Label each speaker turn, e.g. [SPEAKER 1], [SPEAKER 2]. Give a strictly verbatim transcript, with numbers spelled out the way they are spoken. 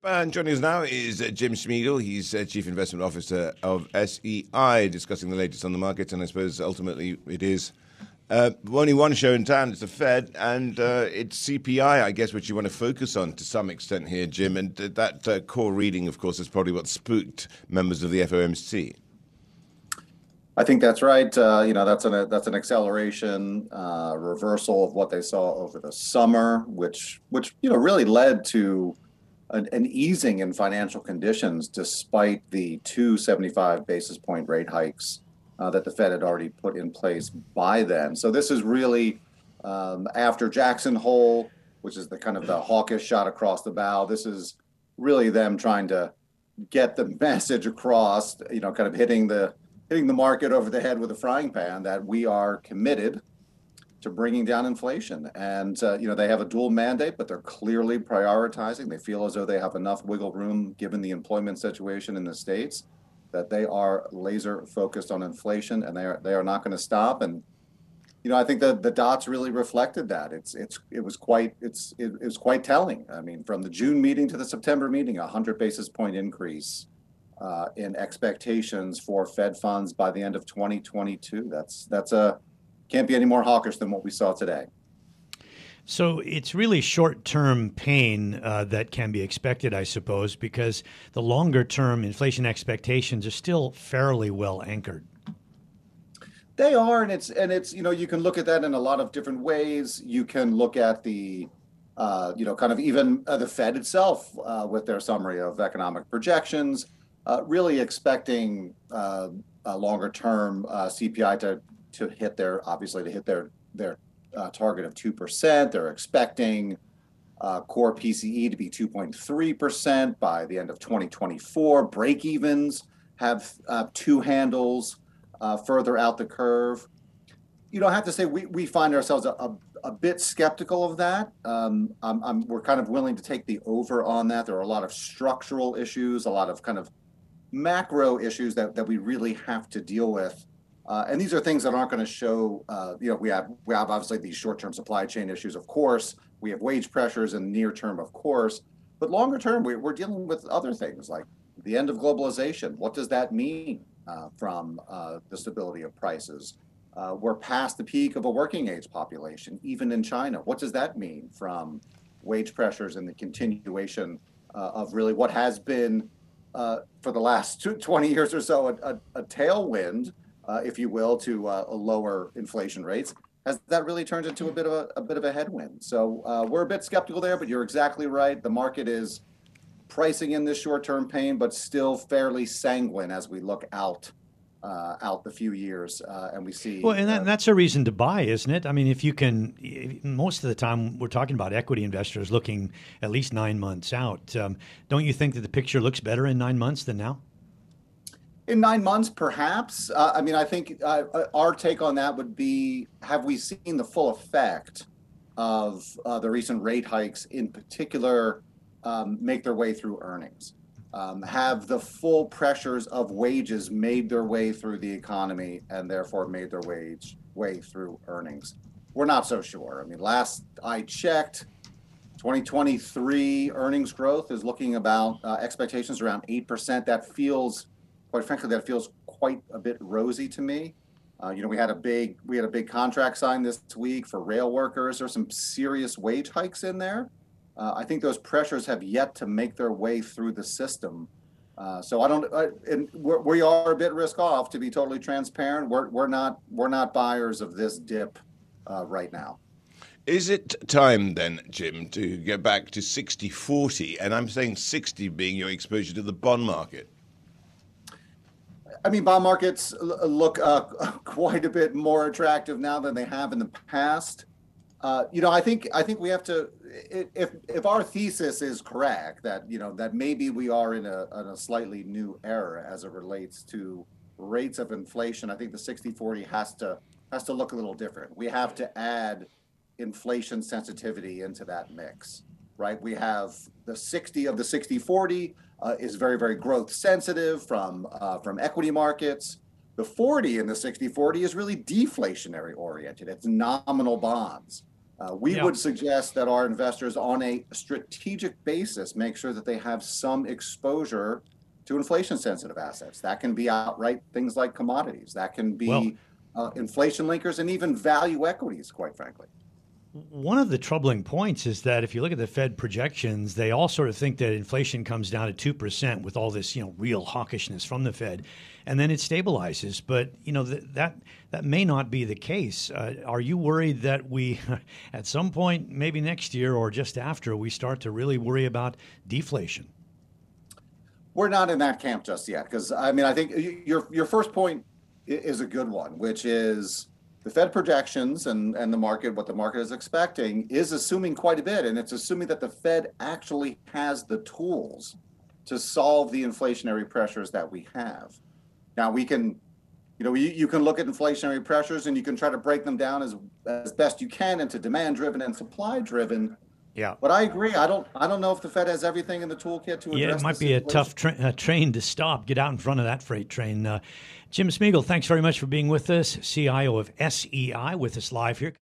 [SPEAKER 1] And joining us now is uh, Jim Schmiegel. He's uh, Chief Investment Officer of S E I, discussing the latest on the market. And I suppose ultimately it is uh, only one show in town. It's the Fed, and uh, it's C P I, I guess, which you want to focus on to some extent here, Jim. And uh, that uh, core reading, of course, is probably what spooked members of the F O M C.
[SPEAKER 2] I think that's right. Uh, you know, that's an that's an acceleration, uh, reversal of what they saw over the summer, which which you know really led to an, an easing in financial conditions, despite the two seventy-five basis point rate hikes uh, that the Fed had already put in place by then. So this is really um, after Jackson Hole, which is the kind of the hawkish shot across the bow. This is really them trying to get the message across. You know, kind of hitting the hitting the market over the head with a frying pan that we are committed to bringing down inflation. And, uh, you know, they have a dual mandate, but they're clearly prioritizing. They feel as though they have enough wiggle room, given the employment situation in the States, that they are laser focused on inflation, and they are they are not going to stop. And, you know, I think that the dots really reflected that. It's it's it was quite it's it, it was quite telling. I mean, from the June meeting to the September meeting, a one hundred basis point increase Uh, in expectations for Fed funds by the end of twenty twenty-two. That's that's a can't be any more hawkish than what we saw today.
[SPEAKER 3] So it's really short-term pain uh, that can be expected, I suppose, because the longer-term inflation expectations are still fairly well anchored.
[SPEAKER 2] They are, and it's and it's you know you can look at that in a lot of different ways. You can look at the uh, you know kind of even uh, the Fed itself uh, with their summary of economic projections. Uh, really expecting uh, a longer term uh, C P I to to hit their obviously to hit their their uh, target of two percent. They're expecting uh, core P C E to be two point three percent by the end of twenty twenty-four. Break evens have uh, two handles uh, further out the curve. You know, I have to say we we find ourselves a, a, a bit skeptical of that. Um, I'm, I'm, we're kind of willing to take the over on that. There are a lot of structural issues, a lot of kind of macro issues that, that we really have to deal with. Uh, and these are things that aren't going to show, uh, you know, we have we have obviously these short-term supply chain issues, of course. We have wage pressures in the near term, of course. But longer term, we, we're dealing with other things like the end of globalization. What does that mean uh, from uh, the stability of prices? Uh, we're past the peak of a working age population, even in China. What does that mean from wage pressures and the continuation uh, of really what has been Uh, for the last two, twenty years or so, a, a, a tailwind, uh, if you will, to uh, lower inflation rates? Has that really turned into a bit of a, a bit of a headwind? So uh, we're a bit skeptical there, but you're exactly right. The market is pricing in this short-term pain, but still fairly sanguine as we look out uh, out the few years, uh, and we see.
[SPEAKER 3] Well, and, that,
[SPEAKER 2] uh,
[SPEAKER 3] and that's a reason to buy, isn't it? I mean, if you can, most of the time we're talking about equity investors looking at least nine months out. Um, don't you think that the picture looks better in nine months than now?
[SPEAKER 2] In nine months, perhaps. Uh, I mean, I think uh, our take on that would be: have we seen the full effect of uh, the recent rate hikes, in particular, um, make their way through earnings? Um, have the full pressures of wages made their way through the economy and therefore made their wage way through earnings? We're not so sure. I mean, last I checked, twenty twenty-three earnings growth is looking about uh, expectations around eight percent. That feels, quite frankly, that feels quite a bit rosy to me. Uh, you know, we had a big we had a big contract signed this week for rail workers. There's some serious wage hikes in there. Uh, I think those pressures have yet to make their way through the system. Uh, so I don't, uh, and we're, we are a bit risk off, to be totally transparent. We're we're not we're not buyers of this dip uh, right now.
[SPEAKER 1] Is it time then, Jim, to get back to sixty forty? And I'm saying sixty being your exposure to the bond market.
[SPEAKER 2] I mean, bond markets look uh, quite a bit more attractive now than they have in the past. Uh, you know, I think I think we have to, if if our thesis is correct, that you know that maybe we are in a, in a slightly new era as it relates to rates of inflation. I think the sixty forty has to has to look a little different. We have to add inflation sensitivity into that mix, right? We have the sixty of the sixty forty uh, is very very growth sensitive from uh, from equity markets. The forty in the sixty forty is really deflationary oriented. It's nominal bonds. Uh, we
[SPEAKER 3] Yeah.
[SPEAKER 2] would suggest that our investors, on a strategic basis, make sure that they have some exposure to inflation-sensitive assets. That can be outright things like commodities. That can
[SPEAKER 3] Well,
[SPEAKER 2] be uh, inflation linkers and even value equities, quite frankly.
[SPEAKER 3] one of the troubling points is that if you look at the Fed projections, they all sort of think that inflation comes down to two percent with all this, you know, real hawkishness from the Fed, and then it stabilizes. But, you know, th- that that may not be the case. Uh, are you worried that we, at some point, maybe next year or just after, we start to really worry about deflation?
[SPEAKER 2] We're not in that camp just yet, because I mean, I think your your first point is a good one, which is the Fed projections and, and the market, what the market is expecting, is assuming quite a bit. And it's assuming that the Fed actually has the tools to solve the inflationary pressures that we have. Now, we can, you know, you, you can look at inflationary pressures and you can try to break them down as, as best you can into demand driven and supply driven.
[SPEAKER 3] Yeah.
[SPEAKER 2] But I agree. I don't. I don't know if the Fed has everything in the toolkit to address.
[SPEAKER 3] Yeah, it might
[SPEAKER 2] this
[SPEAKER 3] be a
[SPEAKER 2] inflation.
[SPEAKER 3] tough tra- uh, train to stop. Get out in front of that freight train. Uh, Jim Smeagol, thanks very much for being with us. C I O of S E I with us live here.